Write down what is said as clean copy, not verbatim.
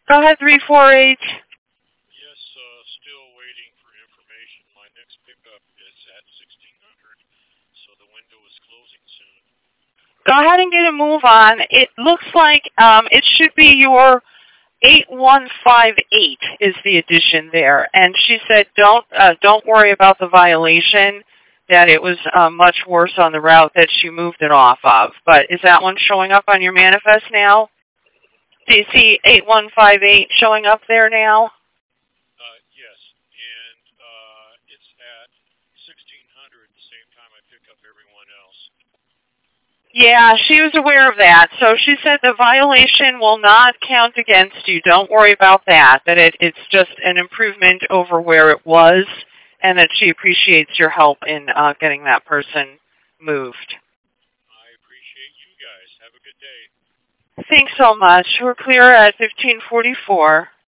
Go ahead, 348. Yes, still waiting for information. My next pickup is at 1600, so the window is closing soon. Go ahead and get a move on. It looks like it should be your 8158 is the addition there. And she said, don't worry about the violation, that it was much worse on the route that she moved it off of. But is that one showing up on your manifest now? Do you see 8158 showing up there now? Yes, and it's at 1600 the same time I pick up everyone else. Yeah, she was aware of that. So she said the violation will not count against you. Don't worry about that, that it's just an improvement over where it was, and that she appreciates your help in getting that person moved. I appreciate you guys. Have a good day. Thanks so much. We're clear at 1544.